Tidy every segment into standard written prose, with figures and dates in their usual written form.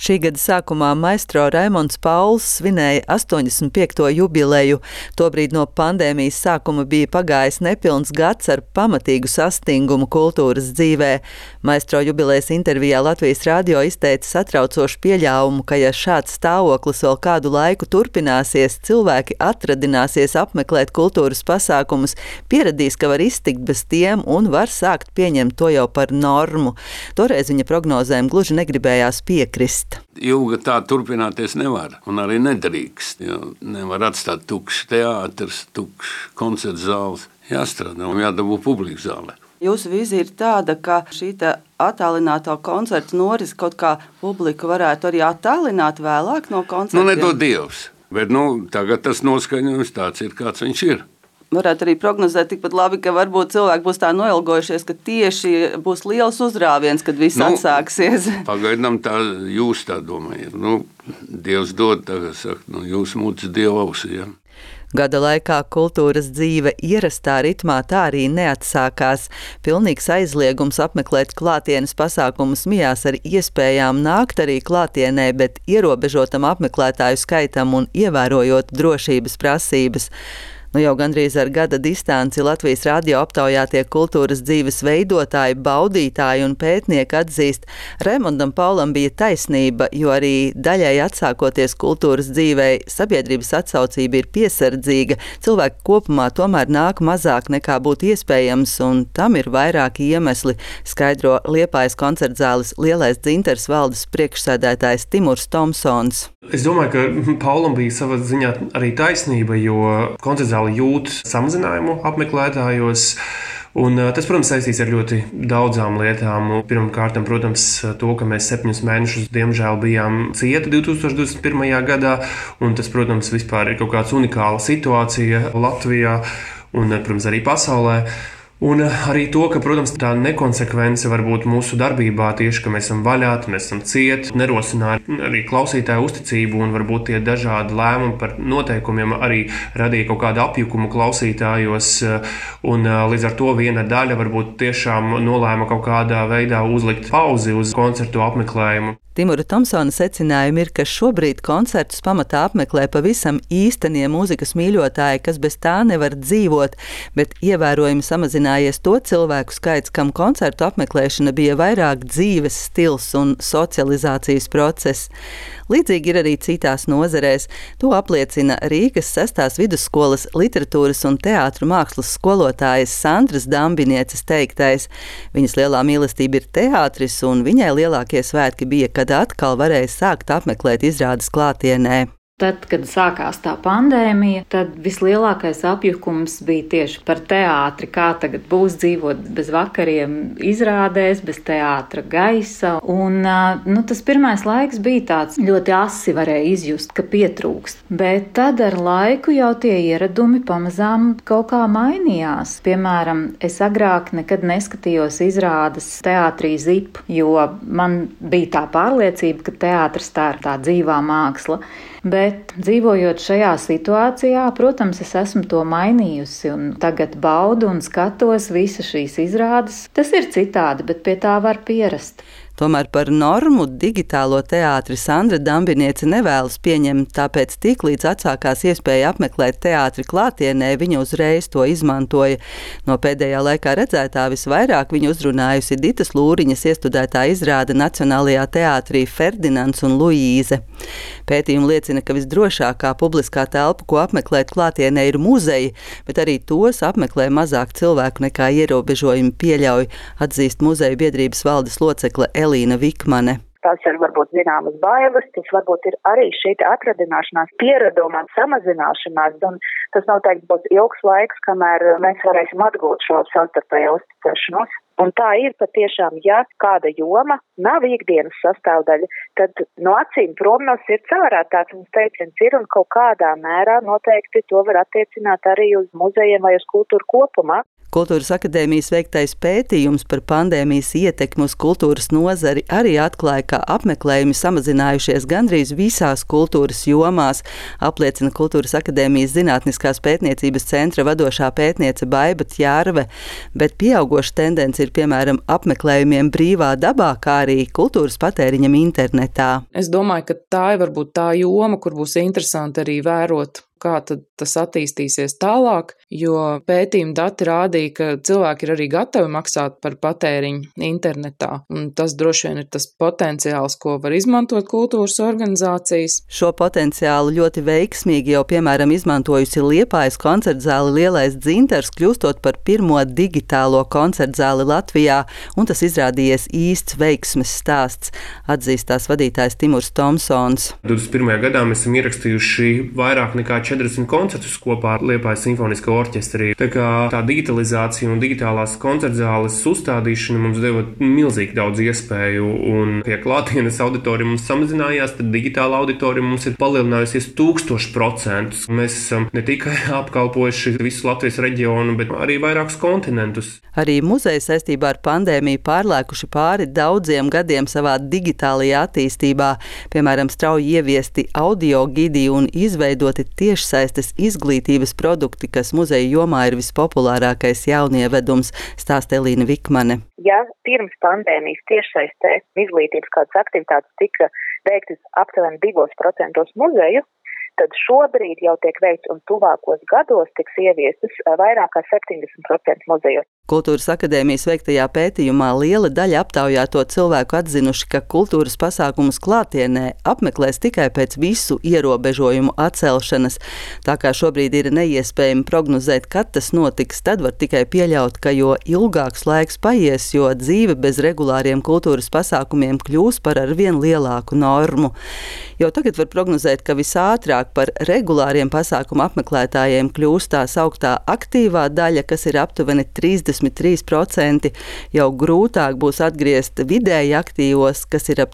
Šī gada sākumā maestro Raimonds Pauls svinēja 85. jubileju. Tobrīd no pandēmijas sākuma bija pagājis nepilns gads ar pamatīgu sastingumu kultūras dzīvē. Maestro jubilejas intervijā Latvijas radio izteica satraucošu pieļāvumu, ka ja šāds stāvoklis vēl kādu laiku turpināsies, cilvēki atradināsies apmeklēt kultūras pasākumus, pieradīs, ka var iztikt bez tiem un var sākt pieņemt to jau par normu. Toreiz viņa prognozēm gluži negribējās piekrist. Ilgi tā turpināties nevar un arī nedrīkst, jo nevar atstāt tukšs teātris, tukšs koncerts zāles. Jāstrādā un jādabū publikas zālē. Jūsu vīzija ir tāda, ka šī attālināto koncertu noris kaut kā publiku varētu arī attālināt vēlāk no koncertiem? Nedod Dievs, bet tagad tas noskaņojums tāds ir, kāds viņš ir. Varētu arī prognozēt tikpat labi, ka varbūt cilvēki būs tā noilgojušies, ka tieši būs liels uzrāviens, kad viss atsāksies. Pagaidām tā jūs tā domājat. Dievs dod, tagad saka, jūs mūtas Dieva ausī, ja? Gada laikā kultūras dzīve ierastā ritmā tā arī neatsākās. Pilnīgs aizliegums apmeklēt klātienes pasākumus mijās ar iespējām nākt arī klātienē, bet ierobežotam apmeklētāju skaitam un ievērojot drošības prasības. Jau gandrīz ar gada distanci Latvijas radio aptaujātie kultūras dzīves veidotāji, baudītāji un pētnieki atzīst, Raimondam Paulam bija taisnība, jo arī daļai atsākoties kultūras dzīvei, sabiedrības atsaucība ir piesardzīga, cilvēki kopumā tomēr nāk mazāk nekā būtu iespējams, un tam ir vairāki iemesli, skaidro Liepājas koncertzāles Lielais dzintars valdes priekšsēdētājs Timurs Tomsons. Es domāju, ka Paulam bija savā ziņā arī taisnība, jo koncertzāle jūt samazinājumu apmeklētājos. Un tas, protams, saistīs ar ļoti daudzām lietām. Pirmkārt, protams, to, ka mēs 7 mēnešus, diemžēl, bijām cieti 2021. gadā. Un tas, protams, vispār ir kaut kāda unikāla situācija Latvijā un, protams, arī pasaulē. Un arī to, ka, protams, tā nekonsekvence varbūt mūsu darbībā tieši, ka mēs esam vaļā, mēs esam cieti, nerosināja arī klausītāju uzticību un varbūt tie dažādi lēmumi par noteikumiem arī radīja kaut kādu apjukumu klausītājos. Un līdz ar to viena daļa varbūt tiešām nolēma kaut kādā veidā uzlikt pauzi uz koncertu apmeklējumu. Timura Tomsona secinājumi ir, ka šobrīd koncertus pamatā apmeklē pavisam īstenie mūzikas mīļotāji, kas bez tā nevar dzīvot, bet ievērojami samazinājies to cilvēku skaits, kam koncertu apmeklēšana bija vairāk dzīves stils un socializācijas process. Līdzīgi ir arī citās nozarēs. To apliecina Rīgas 6. vidusskolas literatūras un teātru mākslas skolotājas Sandras Dambinieces teiktais. Viņas lielā mīlestība ir teātris, un viņai lielākie svētki bija, kad atkal varēja sākt apmeklēt izrādes klātienē. Tad, kad sākās tā pandēmija, tad vislielākais apjukums bija tieši par teātri, kā tagad būs dzīvot bez vakariem izrādēs, bez teātra gaisa. Un, tas pirmais laiks bija tāds ļoti asi, varēja izjust, ka pietrūkst. Bet tad ar laiku jau tie ieradumi pamazām kaut kā mainījās. Piemēram, es agrāk nekad neskatījos izrādes teātrī ZIP, jo man bija tā pārliecība, ka teātris tā ir tā dzīvā māksla. Bet dzīvojot šajā situācijā, protams, es esmu to mainījusi un tagad baudu un skatos visas šīs izrādes. Tas ir citādi, bet pie tā var pierast. Tomēr par normu digitālo teātri Sandra Dambiniece nevēlas pieņemt, tāpēc tiklīdz atsākās iespēja apmeklēt teātri klātienē, viņa uzreiz to izmantoja. No pēdējā laikā redzētā visvairāk viņa uzrunājusi Ditas Lūriņas iestudētā izrāde Nacionālajā teātrī Ferdinands un Luīze. Pētījumi liecina, ka visdrošākā publiskā telpa, ko apmeklēt klātienē, ir muzeji, bet arī tos apmeklē mazāk cilvēku nekā ierobežojumi pieļauj, atzīst muzeju biedrības valdes locekle Elīna Vikmane. Tās ir varbūt zināmas bailes, tas varbūt ir arī šī atradināšanās, piereduma samazināšanās, un tas noteikti būs ilgs laiks, kamēr mēs varēsim atgūt šo savstarpējo uzticēšanos. Un tā ir patiešām, ja kāda joma nav ikdienas sastāvdaļa, tad no acīm prom no sirds ārā tāds mums teiciens ir, un kaut kādā mērā noteikti to var attiecināt arī uz muzejiem vai uz kultūru kopumā. Kultūras akadēmijas veiktais pētījums par pandēmijas ietekmi uz kultūras nozari arī atklāja, ka apmeklējumi samazinājušies gandrīz visās kultūras jomās, apliecina Kultūras akadēmijas zinātniskās pētniecības centra vadošā pētniece Baiba Ķērve, bet pieaugoša tendence ir, piemēram, apmeklējumiem brīvā dabā, kā arī kultūras patēriņam internetā. Es domāju, ka tā ir varbūt tā joma, kur būs interesanti arī vērot, kā tad tas attīstīsies tālāk, jo pētījuma dati rādīja, ka cilvēki ir arī gatavi maksāt par patēriņu internetā, un tas droši vien ir tas potenciāls, ko var izmantot kultūras organizācijas. Šo potenciālu ļoti veiksmīgi jau, piemēram, izmantojusi Liepājas koncertzāle Lielais Dzintars, kļūstot par pirmo digitālo koncertzāli Latvijā, un tas izrādījies īsts veiksmes stāsts, atzīst tās vadītājs Timurs Tomsons. 21. gadā mēs esam ierakstījuši vairāk nekā 40 koncertus kopā ar Liepājas simfonisko orķestri. Tā kā tā digitalizācija un digitālās koncertzāles uzstādīšana mums deva milzīgi daudz iespēju, un ja klātienes auditorija mums samazinājās, tad digitāla auditorija mums ir palielinājusies 1000%. Mēs esam ne tikai apkalpojuši visu Latvijas reģionu, bet arī vairākus kontinentus. Arī muzeji saistībā ar pandēmiju pārlēkuši pāri daudziem gadiem savā digitālajā attīstībā, piemēram, strauji ieviesti audio gidi un izveidoti tiešsaistes izglītības produkti, kas muzeja jomā ir vispopulārākais jaunievedums, stāsta Elīna Vikmane. Ja pirms pandēmijas tiešsaistē izglītības kādas aktivitātes tika veiktas aptuveni 2% muzeju, tad šobrīd jau tiek veikts un tuvākos gados tiks ieviestas vairāk kā 70% muzeju. Kultūras akadēmijas veiktajā pētījumā liela daļa aptaujāto cilvēku atzinuši, ka kultūras pasākumus klātienē apmeklēs tikai pēc visu ierobežojumu atcelšanas. Tā kā šobrīd ir neiespējami prognozēt, kad tas notiks, tad var tikai pieļaut, ka jo ilgāks laiks paies, jo dzīve bez regulāriem kultūras pasākumiem kļūs par arvien lielāku normu. Jau tagad var prognozēt, ka visātrāk par regulāriem pasākumu apmeklētājiem kļūs tā sauktā aktīvā daļa, kas ir aptuveni 33%, jau grūtāk būs atgriezt vidēji aktīvos, kas ir ap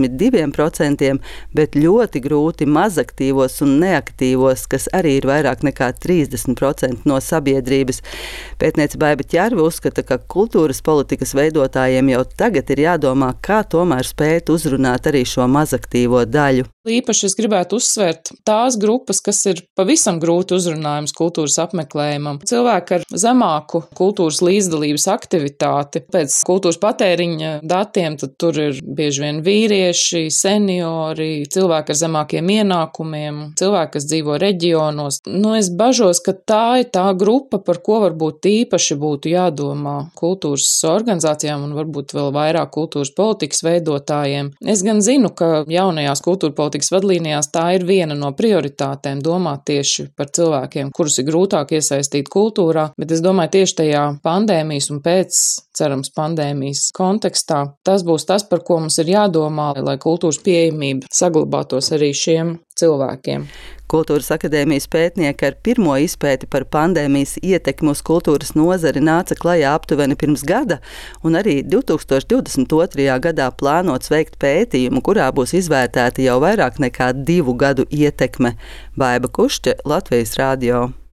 32%, bet ļoti grūti mazaktīvos un neaktīvos, kas arī ir vairāk nekā 30% no sabiedrības. Pētniece Baiba Ķērve uzskata, ka kultūras politikas veidotājiem jau tagad ir jādomā, kā tomēr spēt uzrunāt arī šo mazaktīvo daļu. Īpaši es gribētu uzsvērt tās grupas, kas ir pavisam grūti uzrunājums kultūras apmeklējumam. Cilvēki ar zemāku kultūras līdzdalības aktivitāti. Pēc kultūras patēriņa datiem tad tur ir bieži vien vīrieši, seniori, cilvēki ar zemākiem ienākumiem, cilvēki, kas dzīvo reģionos. Es bažos, ka tā ir tā grupa, par ko varbūt īpaši būtu jādomā kultūras organizācijām un varbūt vēl vairāk kultūras politikas veidotājiem. Es gan zinu, ka jaunajās kultūra politikas vadlīnijās tā ir viena no prioritātēm domāt tieši par cilvēkiem, kurus ir grūtāk iesaistīt kultūrā, bet es domāju tieši tajā pandēmijas un pēc, cerams, pandēmijas kontekstā, tas būs tas, par ko mums ir jādomā, lai kultūras pieejamība saglabātos arī šiem cilvēkiem. Kultūras akadēmijas pētnieki ar pirmo izpēti par pandēmijas ietekmi uz kultūras nozari nāca klajā aptuveni pirms gada, un arī 2022. gadā plānots veikt pētījumu, kurā būs izvērtēta jau vairāk nekā 2 gadu ietekme. Baiba Kušķe, Latvijas radio.